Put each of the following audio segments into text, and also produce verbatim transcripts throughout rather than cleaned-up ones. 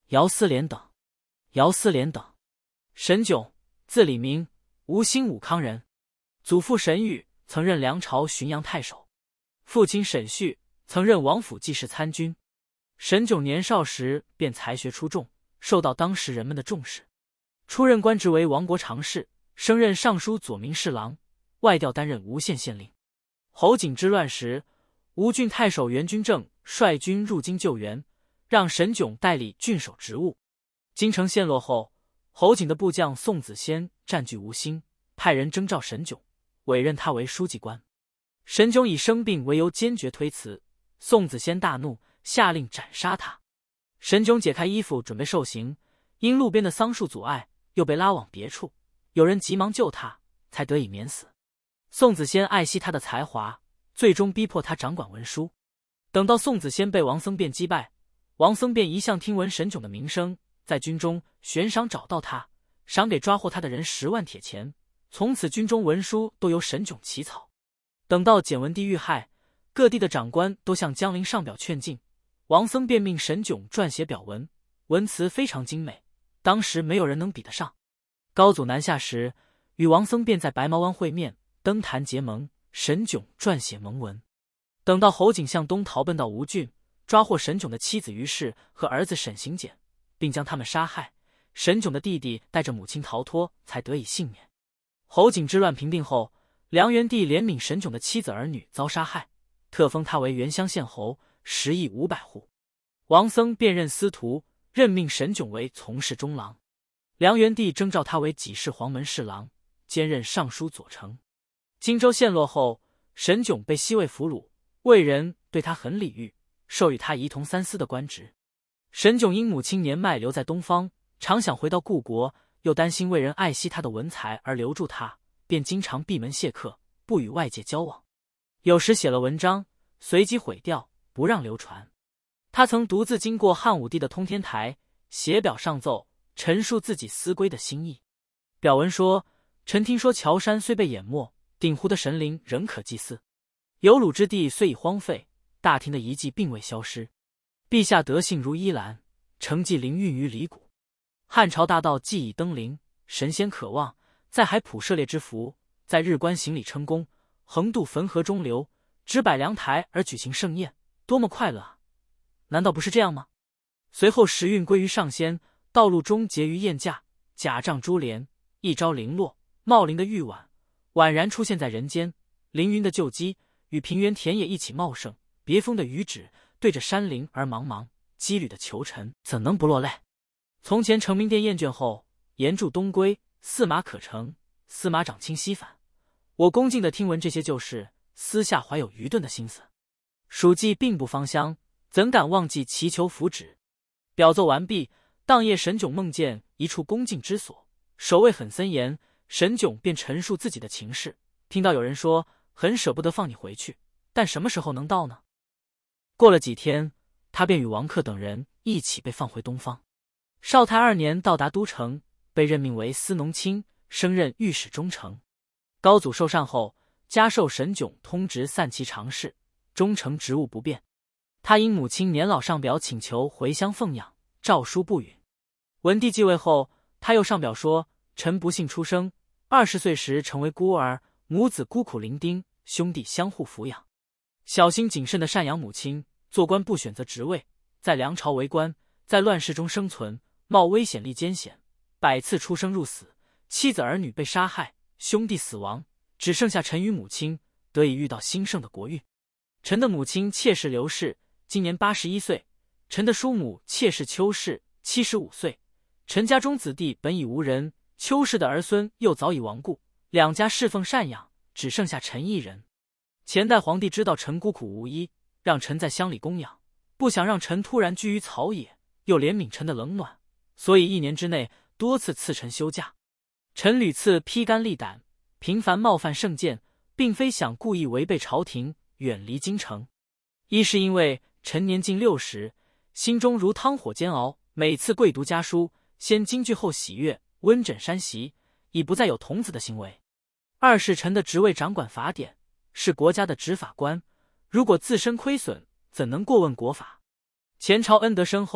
姚思廉等。姚思廉等，沈炯，字礼明，吴兴武康人，祖父沈宇曾任梁朝浔阳太守，父亲沈旭曾任王府记事参军。沈炯年少时便才学出众，受到当时人们的重视。出任官职为王国常侍，升任尚书左民侍郎，外调担任吴县县令。侯景之乱时，吴郡太守袁君正率军入京救援，让沈炯代理郡守职务。京城陷落后，侯景的部将宋子仙占据吴兴，派人征召沈炯，委任他为书记官。沈炯以生病为由坚决推辞，宋子仙大怒，下令斩杀他。沈炯解开衣服准备受刑，因路边的桑树阻碍，又被拉往别处，有人急忙救他，才得以免死。宋子仙爱惜他的才华，最终逼迫他掌管文书。等到宋子仙被王僧辩击败，王僧辩一向听闻沈炯的名声，在军中悬赏找到他，赏给抓获他的人十万铁钱，从此军中文书都由沈炯起草。等到简文帝遇害，各地的长官都向江陵上表劝进，王僧辩命沈炯撰写表文，文辞非常精美，当时没有人能比得上。高祖南下时，与王僧辩在白毛湾会面，登坛结盟，沈炯撰写盟文。等到侯景向东逃奔到吴郡，抓获沈炯的妻子于氏和儿子沈行俭，并将他们杀害。沈炯的弟弟带着母亲逃脱，才得以幸免。侯景之乱平定后，梁元帝怜悯沈炯的妻子儿女遭杀害，特封他为原乡县侯，食邑五百户。王僧便任司徒，任命沈炯为从事中郎。梁元帝征召他为给事黄门侍郎，兼任尚书左丞。荆州陷落后，沈炯被西魏俘虏，魏人对他很礼遇，授予他仪同三司的官职。沈炯因母亲年迈留在东方，常想回到故国，又担心魏人爱惜他的文才而留住他，便经常闭门谢客，不与外界交往。有时写了文章，随即毁掉，不让流传。他曾独自经过汉武帝的通天台，写表上奏，陈述自己思归的心意。表文说：臣听说乔山虽被淹没，鼎湖的神灵仍可祭祀，有鲁之地虽已荒废，大庭的遗迹并未消失。陛下德性如依兰，承继灵运于离谷。汉朝大道既已登临，神仙可望，在海普涉猎之福，在日观行礼称功，横渡汾河中流，直摆凉台而举行盛宴，多么快乐啊！难道不是这样吗？随后时运归于上仙，道路中结于燕驾，甲仗珠帘，一朝零落，茂林的玉婉宛然出现在人间，凌云的旧基与平原田野一起茂盛，别峰的余指对着山林而茫茫，羁旅的囚臣怎能不落泪？从前成名殿厌倦后，言著东归，驷马可乘，司马长卿西返。我恭敬地听闻这些旧事，私下怀有愚钝的心思。蜀记并不芳香，怎敢忘记祈求福祉？表奏完毕，当夜沈炯梦见一处恭敬之所，守卫很森严，沈炯便陈述自己的情事。听到有人说，很舍不得放你回去，但什么时候能到呢？过了几天，他便与王克等人一起被放回东方。绍泰二年到达都城，被任命为司农卿，升任御史中丞。高祖受禅后，加授沈炯通直散骑常侍，中丞职务不变。他因母亲年老上表请求回乡奉养，诏书不允。文帝继位后，他又上表说：臣不幸出生，二十岁时成为孤儿，母子孤苦伶仃，兄弟相互抚养。小心谨慎的赡养母亲，做官不选择职位，在梁朝为官，在乱世中生存，冒危险历艰险，百次出生入死，妻子儿女被杀害，兄弟死亡，只剩下臣与母亲，得以遇到兴盛的国运。臣的母亲妾室刘氏今年八十一岁，臣的叔母妾室邱氏七十五岁。臣家中子弟本已无人，邱氏的儿孙又早已亡故，两家侍奉赡养，只剩下臣一人。前代皇帝知道臣孤苦无依，让臣在乡里供养，不想让臣突然居于草野，又怜悯臣的冷暖，所以一年之内多次赐臣休假。臣屡次披肝沥胆，频繁冒犯圣鉴，并非想故意违背朝廷，远离京城。一是因为臣年近六十，心中如汤火煎熬，每次跪读家书，先京剧后喜悦，温枕山席，已不再有童子的行为。二是臣的职位掌管法典，是国家的执法官，如果自身亏损，怎能过问国法？前朝恩德深厚，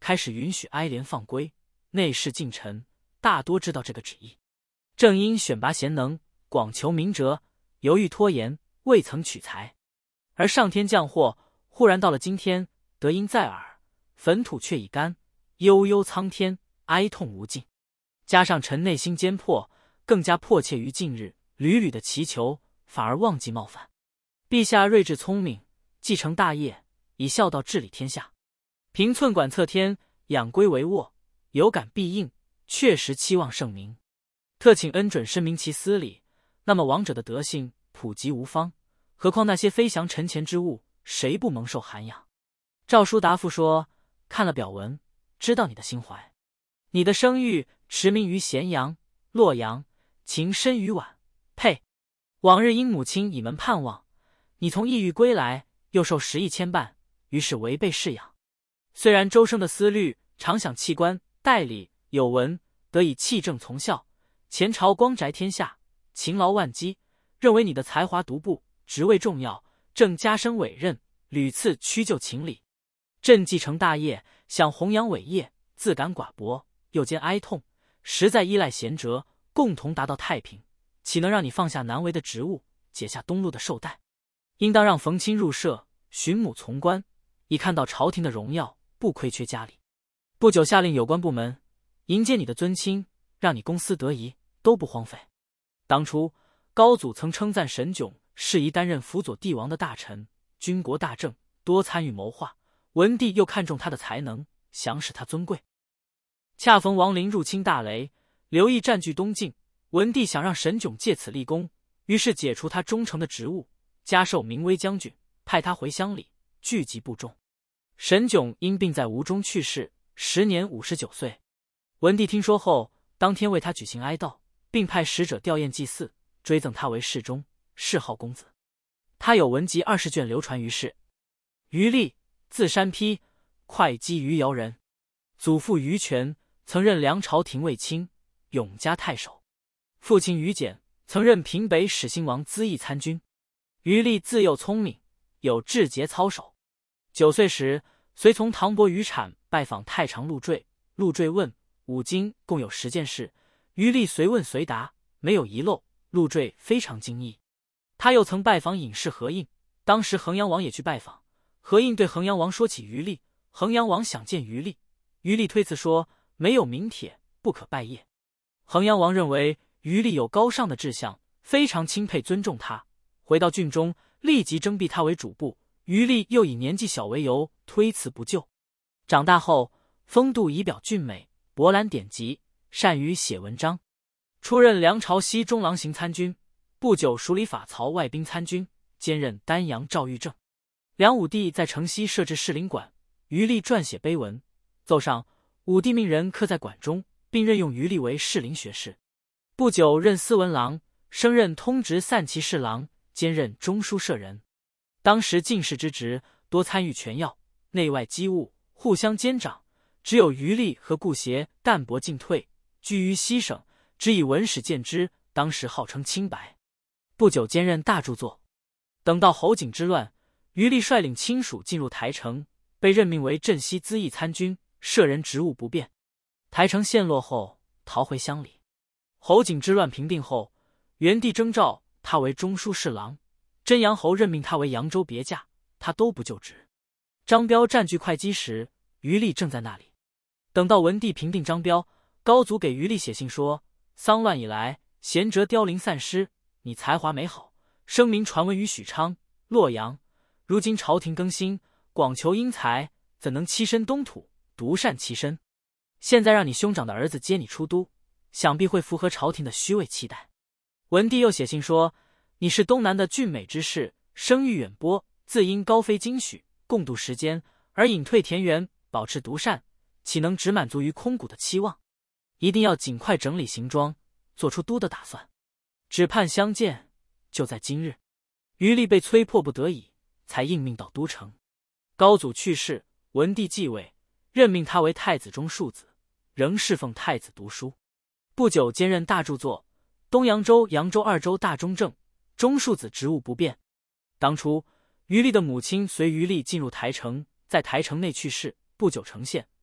开始允许哀廉放归，内侍近臣大多知道这个旨意。正因选拔贤能，广求明哲，犹豫拖延，未曾取材。而上天降祸，忽然到了今天，德音在耳，坟土却已干，悠悠苍天，哀痛无尽。加上臣内心坚迫，更加迫切于近日，屡屡的祈求，反而忘记冒犯。陛下睿智聪明，继承大业，以孝道治理天下，平寸管策天，养归帷幄，有感必应，确实期望圣明。特请恩准申明其司礼。那么王者的德性普及无方，何况那些飞翔臣前之物，谁不蒙受涵养？诏书答复说：看了表文，知道你的心怀。你的声誉驰名于咸阳、洛阳，情深于宛。呸！往日因母亲倚门盼望，你从异域归来，又受时役牵绊，于是违背誓养。虽然周生的思虑，常想弃官代理，有闻得以弃政从孝，前朝光宅天下，勤劳万机，认为你的才华独步，职位重要，正加深委任，屡次屈就情理。朕继承大业，想弘扬伟业，自感寡薄，又兼哀痛，实在依赖贤哲，共同达到太平，岂能让你放下难为的职务，解下东路的绶带？应当让冯亲入舍，寻母从官，以看到朝廷的荣耀，不亏缺家里。不久下令有关部门迎接你的尊亲，让你公私得宜，都不荒废。当初高祖曾称赞沈炯适宜担任辅佐帝王的大臣，军国大政，多参与谋划。文帝又看重他的才能，想使他尊贵。恰逢王陵入侵大雷，刘毅占据东境，文帝想让沈炯借此立功，于是解除他忠诚的职务，加授明威将军，派他回乡里聚集部众。沈炯因病在吴中去世，时年五十九岁。文帝听说后，当天为他举行哀悼，并派使者吊唁祭祀，追赠他为侍中，谥号公子。他有文集二十卷流传于世。于立，字山丕，会稽余姚人，祖父于权曾任梁朝廷卫卿、永嘉太守，父亲于简曾任平北始兴王资议参军。于立自幼聪明，有志节操守。九岁时，随从唐伯于产拜访太常陆坠，陆坠问五经共有十件事，于立随问随答，没有遗漏，陆坠非常惊异。他又曾拜访隐士何应，当时衡阳王也去拜访，何应对衡阳王说起于立，衡阳王想见于立，于立推辞说没有名帖，不可拜谒。衡阳王认为于立有高尚的志向，非常钦佩尊重他，回到郡中立即征辟他为主簿。于立又以年纪小为由推辞不就。长大后风度仪表俊美，博览典籍，善于写文章。出任梁朝西中郎行参军，不久署理法曹外兵参军，兼任丹阳赵御正。梁武帝在城西设置士林馆，于立撰写碑文，奏上武帝命人刻在馆中，并任用于立为士林学士。不久任司文郎，升任通直散骑侍郎，兼任中书舍人。当时进士之职，多参与权要，内外机务互相监掌，只有于立和顾协淡泊进退，居于西省，只以文史见之，当时号称清白。不久兼任大著作。等到侯景之乱，于立率领亲属进入台城，被任命为镇西资议参军，舍人职务不变。台城陷落后，逃回乡里。侯景之乱平定后，元帝征召他为中书侍郎，真阳侯任命他为扬州别驾，他都不就职。张彪占据会稽时，于立正在那里。等到文帝平定张彪，高祖给于立写信说，丧乱以来，贤哲凋零散失，你才华美好，声名传闻于许昌、洛阳，如今朝廷更新，广求英才，怎能栖身东土，独善其身？现在让你兄长的儿子接你出都，想必会符合朝廷的虚伪期待。文帝又写信说，你是东南的俊美之士，声誉远播，自应高飞京许，共度时间，而隐退田园，保持独善，岂能只满足于空谷的期望？一定要尽快整理行装，做出都的打算。只盼相见，就在今日。于立被催迫不得已，才应命到都城。高祖去世，文帝继位，任命他为太子中庶子，仍侍奉太子读书。不久兼任大著作，东扬州、扬州二州大中正，中庶子职务不变。当初于立的母亲随于立进入台城，在台城内去世，不久成县，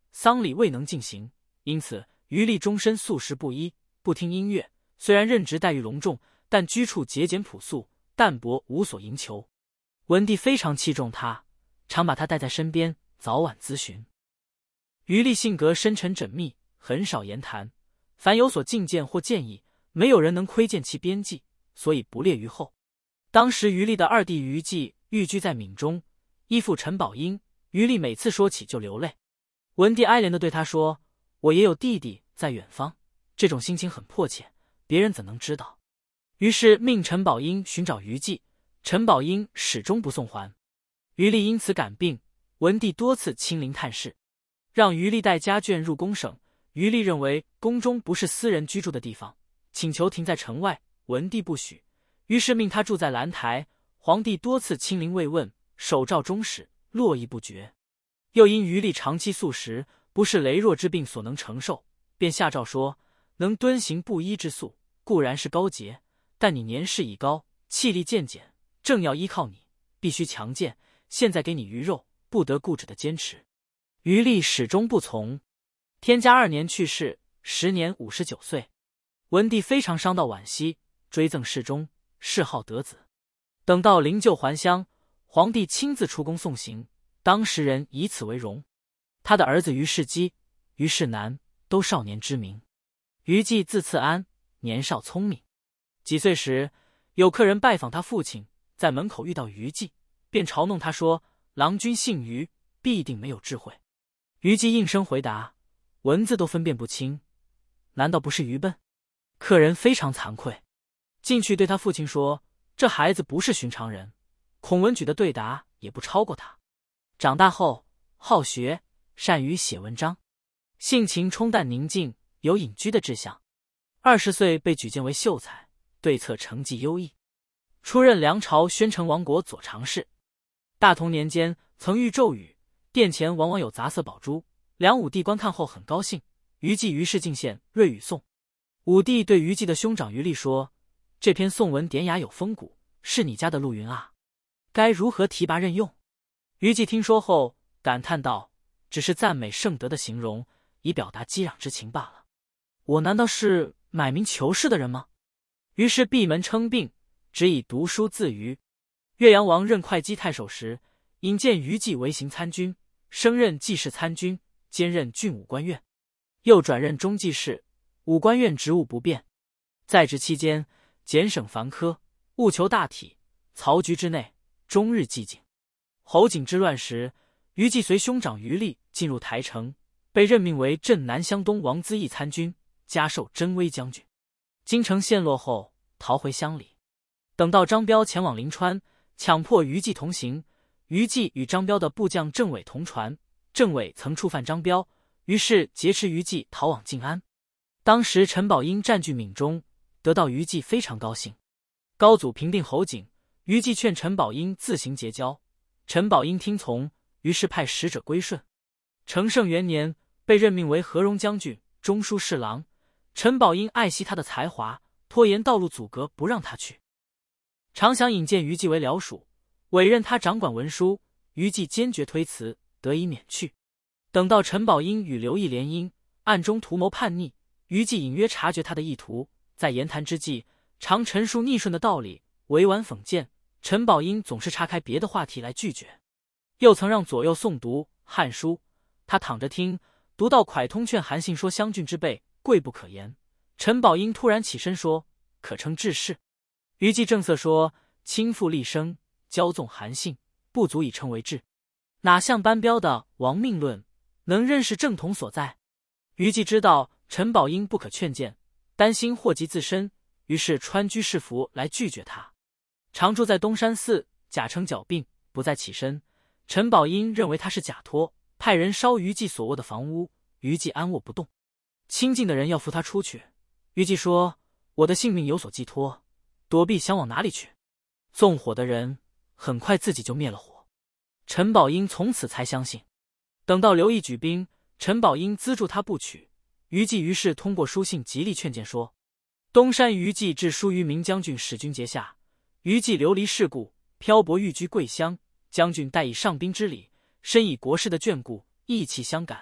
丧礼未能进行，因此余力终身素食不衣，不听音乐。虽然任职待遇隆重，但居处节俭朴素，淡泊无所营求。文帝非常器重他，常把他带在身边，早晚咨询。余力性格深沉缜密，很少言谈，凡有所进谏或建议，没有人能窥见其边际，所以不列于后。当时余力的二弟余忌寓居在闽中，依附陈宝英，余力每次说起就流泪。文帝哀怜地对他说：“我也有弟弟在远方，这种心情很迫切，别人怎能知道？”于是命陈宝英寻找余忌，陈宝英始终不送还。余力因此感病，文帝多次亲临探视，让余力带家眷入宫省。余力认为宫中不是私人居住的地方，请求停在城外，文帝不许，于是命他住在兰台。皇帝多次亲临慰问，手诏中使，络绎不绝。又因余力长期素食，不是羸弱之病所能承受，便下诏说：能敦行不衣之素，固然是高洁，但你年事已高，气力渐减，正要依靠你，必须强健。现在给你鱼肉，不得固执的坚持。余力始终不从。天嘉二年去世，时年五十九岁。文帝非常伤悼惋惜，追赠侍中，谥号德子。等到灵柩还乡，皇帝亲自出宫送行，当时人以此为荣。他的儿子于世基、于世南都少年知名。余忌字次安，年少聪明。几岁时，有客人拜访他父亲，在门口遇到余忌，便嘲弄他说：“郎君姓余，必定没有智慧。”余忌应声回答：“文字都分辨不清，难道不是愚笨？”客人非常惭愧，进去对他父亲说：“这孩子不是寻常人，孔文举的对答也不超过他。长大后好学，善于写文章，性情冲淡宁静，有隐居的志向。二十岁被举荐为秀才，对策成绩优异，出任梁朝宣城王国左常侍。大同年间曾遇骤雨，殿前往往有杂色宝珠。梁武帝观看后很高兴，余忌于是进献瑞语颂。武帝对余忌的兄长余力说：“这篇颂文典雅有风骨，是你家的陆云啊，该如何提拔任用？”余忌听说后感叹道：“只是赞美圣德的形容，以表达激攘之情罢了。我难道是买名求仕的人吗？”于是闭门称病，只以读书自娱。岳阳王任会稽太守时，引荐余忌为行参军，升任记事参军，兼任郡武官院，又转任中记事。武官院职务不变，在职期间简省繁科，务求大体，曹局之内终日寂静。侯景之乱时，余忌随兄长余力进入台城，被任命为镇南乡东王资义参军，加授真威将军。京城陷落后，逃回乡里。等到张彪前往临川，强迫余忌同行。余忌与张彪的部将郑伟同船，郑伟曾触犯张彪，于是劫持余忌逃往晋安。当时陈宝英占据闽中，得到余忌非常高兴。高祖平定侯景，余忌劝陈宝英自行结交，陈宝英听从，于是派使者归顺。成圣元年，被任命为和荣将军、中书侍郎。陈宝英爱惜他的才华，拖延道路阻隔，不让他去。常想引荐余忌为僚属，委任他掌管文书，余忌坚决推辞，得以免去。等到陈宝英与刘毅联姻，暗中图谋叛逆，余忌隐约察觉他的意图，在言谈之际，常陈述逆顺的道理，委婉讽谏。陈宝英总是岔开别的话题来拒绝。又曾让左右诵读《汉书》，他躺着听，读到蒯通劝韩信说襄郡之辈贵不可言，陈宝英突然起身说：“可称致仕。”余忌正色说：“倾覆立生，骄纵韩信，不足以称为治。哪像班彪的亡命论，能认识正统所在？”余忌知道陈宝英不可劝谏，担心祸及自身，于是穿居士服来拒绝他。常住在东山寺，假称脚病，不再起身。陈宝英认为他是假托，派人烧余忌所卧的房屋，余忌安卧不动。亲近的人要扶他出去，余忌说：“我的性命有所寄托，躲避想往哪里去？”纵火的人很快自己就灭了火。陈宝英从此才相信。等到刘毅举兵，陈宝英资助他不取，余忌于是通过书信极力劝谏说：“东山余忌致书于明将军使君节下，余忌流离世故，漂泊寓居贵乡，将军待以上宾之礼，深以国事的眷顾，义气相感，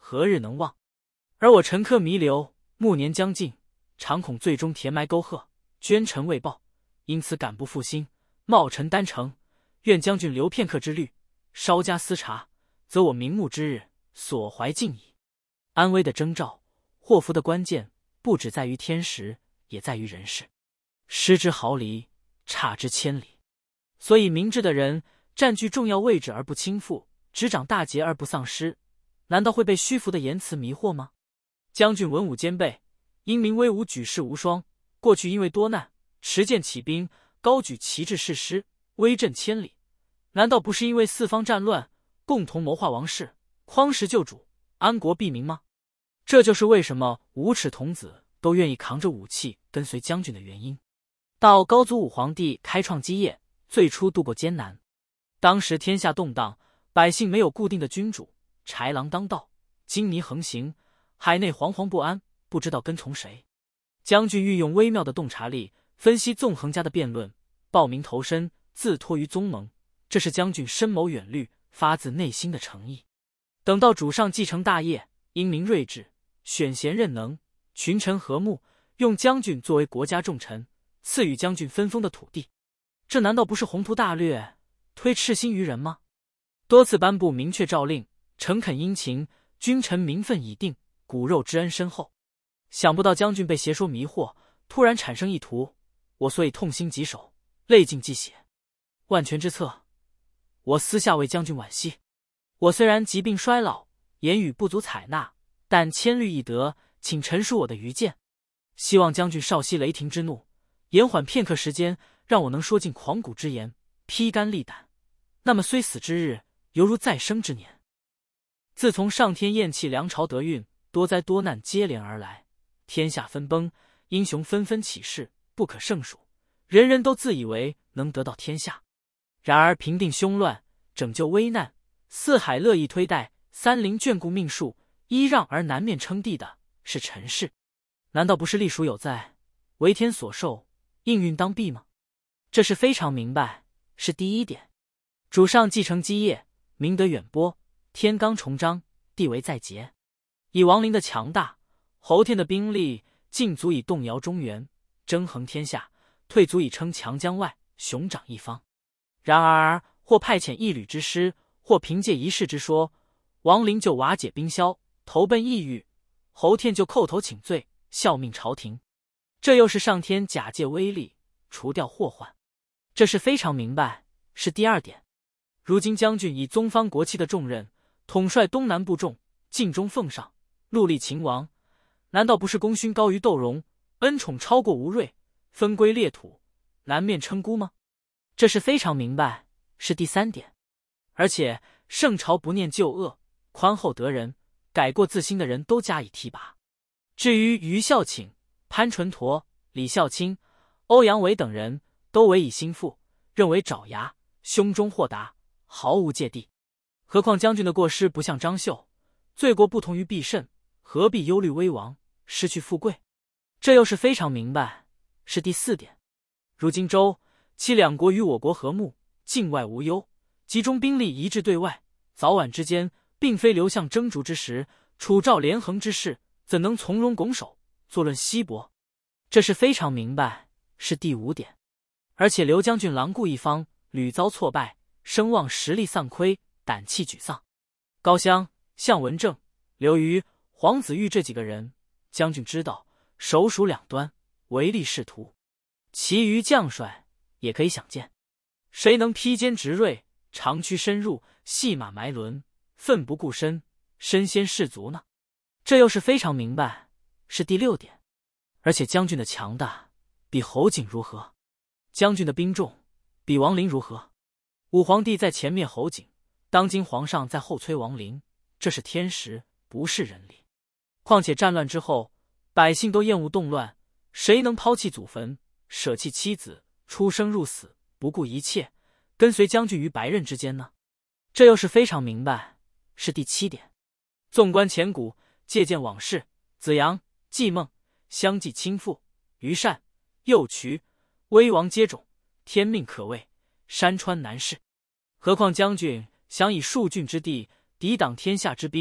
何日能忘？而我陈客弥留，暮年将近，常恐最终填埋沟壑，捐臣未报，因此感不负心，冒臣单程。愿将军留片刻之虑，稍加思察，则我瞑目之日所怀尽矣。安危的征兆，祸福的关键，不只在于天时，也在于人事。失之毫厘，差之千里。所以明智的人占据重要位置而不倾覆，执掌大节而不丧失，难道会被虚浮的言辞迷惑吗？将军文武兼备，英明威武，举世无双。过去因为多难，持剑起兵，高举旗帜誓师，威震千里。难道不是因为四方战乱，共同谋划王室，匡时救主，安国庇民吗？这就是为什么无耻童子都愿意扛着武器跟随将军的原因。到高祖武皇帝开创基业，最初度过艰难。当时天下动荡，百姓没有固定的君主，豺狼当道，金泥横行，海内惶惶不安，不知道跟从谁。将军运用微妙的洞察力，分析纵横家的辩论，报名投身，自托于宗盟，这是将军深谋远虑，发自内心的诚意。等到主上继承大业，英明睿智，选贤任能，群臣和睦，用将军作为国家重臣，赐予将军分封的土地，这难道不是宏图大略，推赤心于人吗？多次颁布明确诏令，诚恳殷勤，君臣名分已定，骨肉之恩深厚。想不到将军被邪说迷惑，突然产生意图，我所以痛心疾首，泪尽鸡血。万全之策，我私下为将军惋惜。我虽然疾病衰老，言语不足采纳，但千虑易得，请陈述我的愚见。希望将军少息雷霆之怒，延缓片刻时间，让我能说尽狂骨之言，披肝沥胆。那么虽死之日，犹如再生之年。自从上天厌弃梁朝德运，多灾多难接连而来，天下分崩，英雄纷纷起事，不可胜数，人人都自以为能得到天下。然而平定凶乱，拯救危难，四海乐意推戴，三陵眷顾命数，依让而南面称帝的是陈氏，难道不是隶属有在，为天所受，应运当避吗？这是非常明白，是第一点。主上继承基业，明德远播，天罡重章，地为在节。以王陵的强大，侯天的兵力，尽足以动摇中原，争衡天下，退足以称强江外，雄掌一方。然而或派遣一旅之师，或凭借一事之说，王陵就瓦解兵消，投奔异域，侯天就叩头请罪，效命朝廷。这又是上天假借威力，除掉祸患。这是非常明白，是第二点。如今将军以宗方国戚的重任，统帅东南部众，尽忠奉上，戮力秦王，难道不是功勋高于窦融，恩宠超过吴芮，分归列土，南面称孤吗？这是非常明白，是第三点。而且圣朝不念旧恶，宽厚得人，改过自新的人都加以提拔。至于于孝请、潘纯陀、李孝钦、欧阳伟等人，都委以心腹，认为爪牙，胸中豁达，毫无芥蒂。何况将军的过失不像张绣，罪过不同于必胜，何必忧虑危亡，失去富贵？这又是非常明白，是第四点。如今周、其两国与我国和睦，境外无忧，集中兵力一致对外，早晚之间，并非刘项争逐之时，楚赵连横之势，怎能从容拱手，坐论稀薄？这是非常明白，是第五点。而且刘将军狼顾一方，屡遭挫败，声望实力丧亏，胆气沮丧。高襄、项文正、刘虞、黄子玉这几个人，将军知道，首属两端，唯利是图。其余将帅也可以想见，谁能披坚执锐，长驱深入，细马埋轮，奋不顾身，身先士卒呢？这又是非常明白，是第六点。而且将军的强大，比侯景如何？将军的兵众，比王陵如何？武皇帝在前面侯景，当今皇上在后催王陵，这是天时，不是人力。况且战乱之后，百姓都厌恶动乱，谁能抛弃祖坟，舍弃妻子，出生入死，不顾一切，跟随将军于白刃之间呢？这又是非常明白，是第七点。纵观前古，借鉴往事，子阳、季孟相继亲父，于善、右渠、威王接踵，天命可畏，山川难视。何况将军想以数郡之地抵挡天下之兵，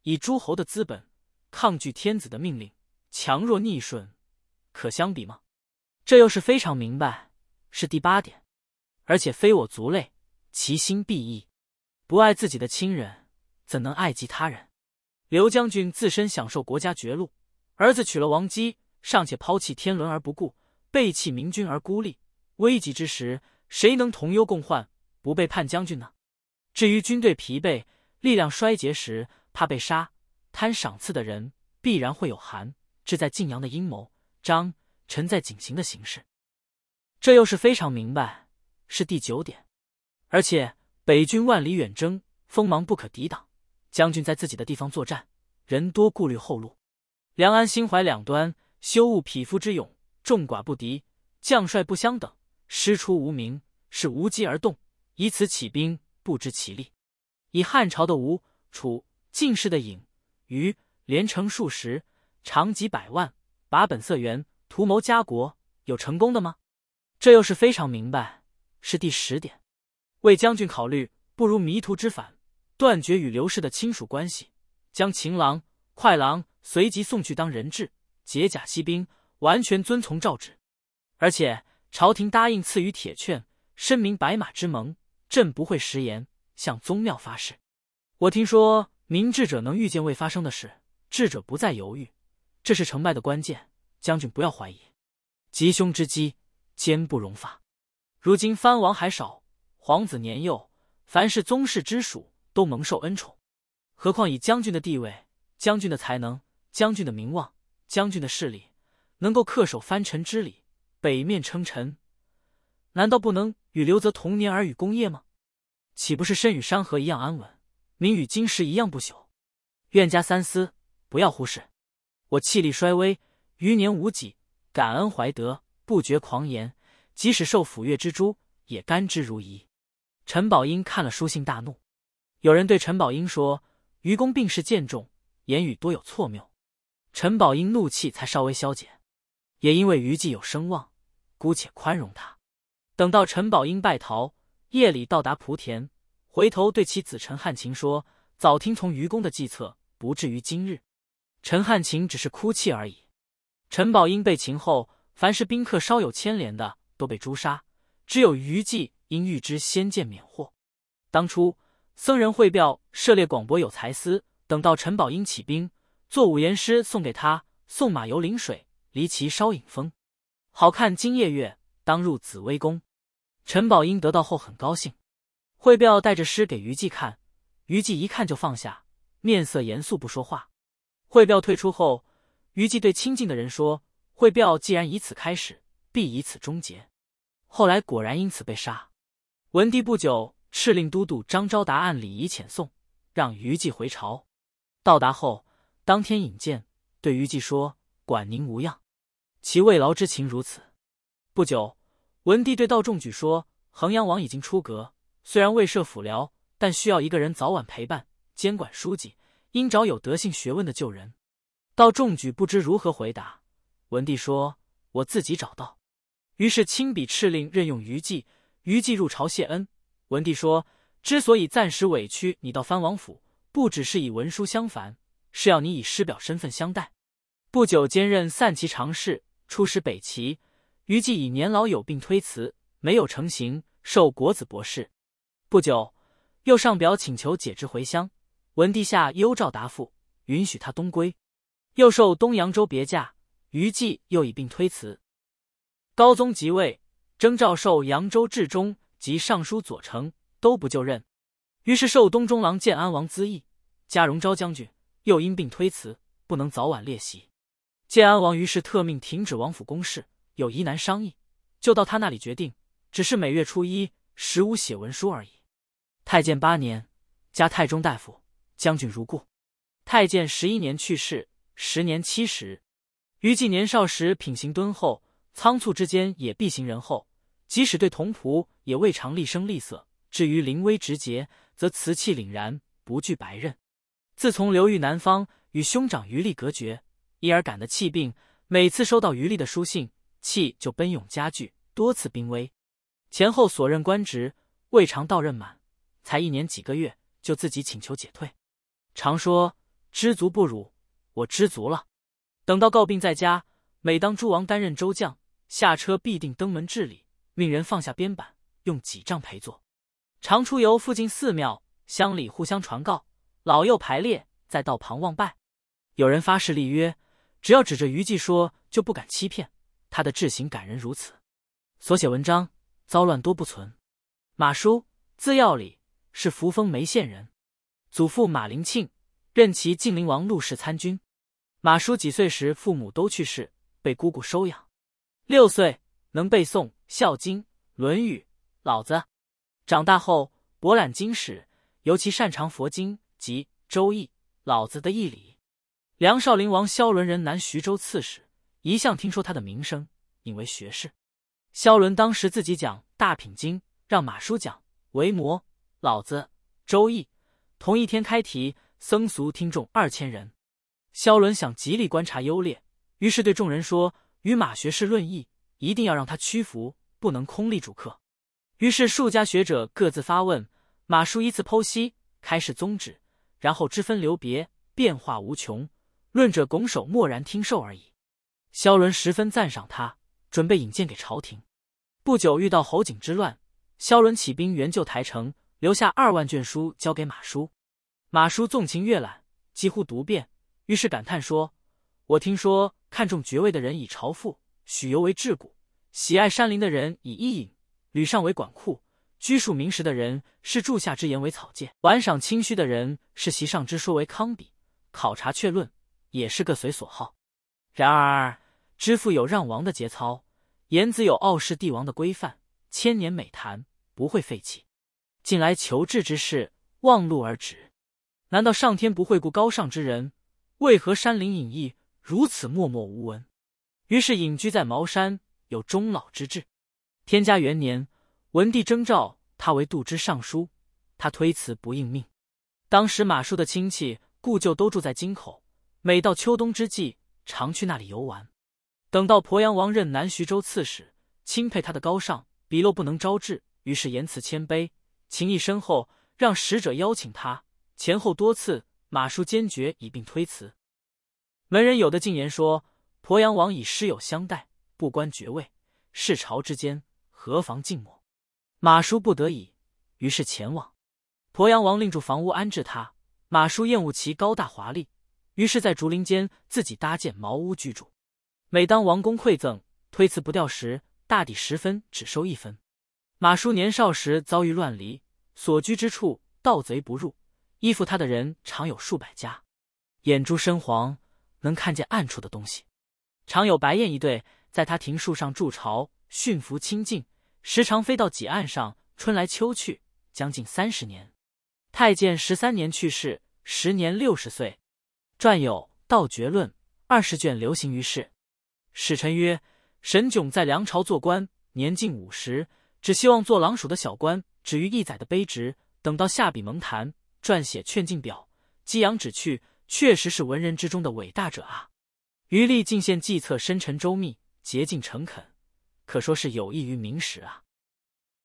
以诸侯的资本抗拒天子的命令，强弱逆顺，可相比吗？这又是非常明白，是第八点。而且非我族类，其心必异。不爱自己的亲人，怎能爱及他人？刘将军自身享受国家爵禄，儿子娶了王姬，尚且抛弃天伦而不顾，背弃明君而孤立，危急之时，谁能同忧共患，不背叛将军呢？至于军队疲惫、力量衰竭时，怕被杀，贪赏赐的人必然会有韩、志在晋阳的阴谋，张、陈在景行的形式。这又是非常明白，是第九点。而且北军万里远征，锋芒不可抵挡，将军在自己的地方作战，人多顾虑后路。梁安心怀两端，修务匹夫之勇，众寡不敌，将帅不相等，师出无名，是无机而动，以此起兵，不知其力。以汉朝的吴、楚、晋士的郢、虞连城数十，长几百万，把本色援，图谋家国，有成功的吗？这又是非常明白，是第十点。为将军考虑，不如迷途知返，断绝与刘氏的亲属关系，将秦郎、快郎随即送去当人质，解甲息兵，完全遵从诏旨。而且朝廷答应赐予铁券，申明白马之盟，朕不会食言，向宗庙发誓。我听说明智者能预见未发生的事，智者不再犹豫，这是成败的关键，将军不要怀疑。吉凶之机，坚不容发。如今藩王还少，皇子年幼，凡是宗室之属都蒙受恩宠，何况以将军的地位、将军的才能、将军的名望、将军的势力，能够恪守藩臣之礼，北面称臣，难道不能与刘泽同年而与功业吗？岂不是身与山河一样安稳，名与金石一样不朽？愿加三思，不要忽视。我气力衰微，余年无几，感恩怀德，不觉狂言，即使受抚越之诛，也甘之如饴。陈宝英看了书信大怒。有人对陈宝英说，愚公病势渐重，言语多有错谬。陈宝英怒气才稍微消减，也因为虞姬有声望，姑且宽容他。等到陈宝英败逃，夜里到达莆田，回头对其子陈汉卿说，早听从愚公的计策，不至于今日。陈汉卿只是哭泣而已。陈宝英被擒后，凡是宾客稍有牵连的都被诛杀，只有虞姬因预知先见免祸。当初僧人会表涉猎广博有才思，等到陈宝英起兵，作五言诗送给他，送马游临水，离其稍引风。好看今夜月，当入紫微宫。陈宝英得到后很高兴，会表带着诗给虞姬看，虞姬一看就放下，面色严肃不说话。会表退出后，虞姬对亲近的人说，会表既然以此开始，必以此终结。后来果然因此被杀。文帝不久，敕令都督张昭达按礼仪遣送，让虞姬回朝。到达后，当天引荐，对虞姬说，管宁无恙，其慰劳之情如此。不久，文帝对道仲举说，衡阳王已经出阁，虽然未设府僚，但需要一个人早晚陪伴，监管书记，应找有德性学问的旧人。道仲举不知如何回答，文帝说，我自己找到。于是亲笔敕令任用虞姬，虞姬入朝谢恩。文帝说，之所以暂时委屈你到藩王府，不只是以文书相烦，是要你以师表身份相待。不久兼任散骑常侍，出使北齐。虞姬以年老有病推辞，没有成行，授国子博士。不久，又上表请求解职回乡，文帝下幽诏答复，允许他东归。又授东扬州别驾，虞姬又以病推辞。高宗即位，征召授扬州治中及尚书左丞，都不就任。于是授东中郎建安王资义，加荣昭将军，又因病推辞，不能早晚列席。建安王于是特命停止王府公事，有疑难商议，就到他那里决定，只是每月初一、十五写文书而已。太建八年，加太中大夫，将军如故。太建十一年去世，时年七十。虞姬年少时品行敦厚，仓促之间也必行仁厚，即使对童仆也未尝厉声厉色，至于临危直节，则辞气凛然，不惧白刃。自从流寓南方，与兄长余力隔绝，因而感得气病，每次收到余力的书信，气就奔涌加剧，多次濒危。前后所任官职未尝到任满，才一年几个月，就自己请求解退。常说知足不辱，我知足了。等到告病在家，每当诸王担任州将，下车必定登门致礼，命人放下鞭板，用几杖陪坐。常出游附近寺庙，乡里互相传告，老幼排列在道旁望拜。有人发誓立约，只要指着余纪说，就不敢欺骗。他的志行感人如此，所写文章糟乱多不存。马叔，字耀礼，是扶风眉县人，祖父马灵庆，任其晋陵王陆氏参军。马叔几岁时父母都去世，被姑姑收养。六岁能背诵《孝经》《论语》《老子》。长大后博览经史，尤其擅长佛经及《周易》《老子》的义理。梁少陵王萧伦人南徐州刺史，一向听说他的名声，引为学士。萧伦当时自己讲《大品经》，让马叔讲《维摩》《老子》《周易》，同一天开题，僧俗听众二千人。萧伦想极力观察优劣，于是对众人说：“与马学士论义，一定要让他屈服，不能空立主客。”于是数家学者各自发问，马叔依次剖析，开示宗旨，然后之分流别，变化无穷，论者拱手默然听受而已。萧伦十分赞赏他，准备引荐给朝廷。不久遇到侯景之乱，萧伦起兵援救台城，留下二万卷书交给马叔。马叔纵情阅览，几乎读遍，于是感叹说：“我听说看重爵位的人以朝赋，许由为治骨；喜爱山林的人以伊尹、吕尚为管库；拘束名实的人视柱下之言为草芥；玩赏清虚的人视席上之说为康比；考察确论，也是各随所好。然而知父有让王的节操，言子有傲视帝王的规范，千年美谈，不会废弃。近来求治之事，忘路而止。难道上天不会顾高尚之人？为何山林隐逸，如此默默无闻？”于是隐居在茅山，有终老之志。天嘉元年，文帝征召他为度支尚书，他推辞不应命。当时马叔的亲戚故旧都住在京口，每到秋冬之际，常去那里游玩。等到鄱阳王任南徐州刺史，钦佩他的高尚，笔漏不能招致，于是言辞谦卑，情谊深厚，让使者邀请他。前后多次，马叔坚决以并推辞。门人有的进言说，鄱阳王以师友相待，不关爵位，世朝之间，何妨静默？马叔不得已，于是前往。鄱阳王另筑房屋安置他，马叔厌恶其高大华丽，于是在竹林间自己搭建茅屋居住。每当王公馈赠，推辞不掉时，大抵十分只收一分。马叔年少时遭遇乱离，所居之处盗贼不入，依附他的人常有数百家，眼珠深黄，能看见暗处的东西。常有白雁一对在他庭树上筑巢，驯服清静，时常飞到几岸上，春来秋去，将近三十年。太监十三年去世，时年六十岁。传有《道诀论》二十卷流行于世。史臣曰：沈炯在梁朝做官，年近五十，只希望做郎署的小官，止于一载的卑职，等到下笔蒙谈，撰写劝进表，激扬旨去，确实是文人之中的伟大者啊！余力进献计策深沉周密，洁净诚恳，可说是有益于民时啊。